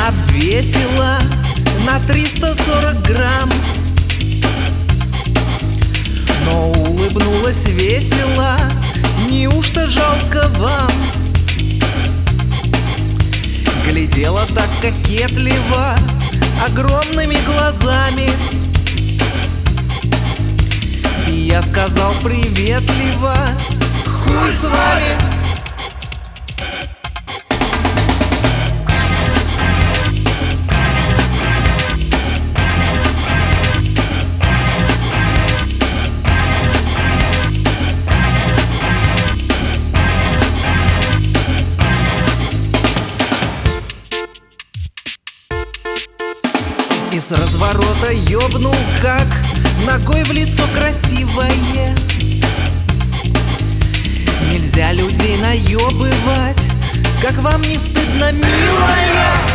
обвесила на 340 грамм, но улыбнулась весело. Неужто жалко вам? Глядела так кокетливо огромными глазами, и я сказал приветливо: хуй с вами! И с разворота ёбнул, как ногой в лицо красивое. Нельзя людей наёбывать, как вам не стыдно, милая?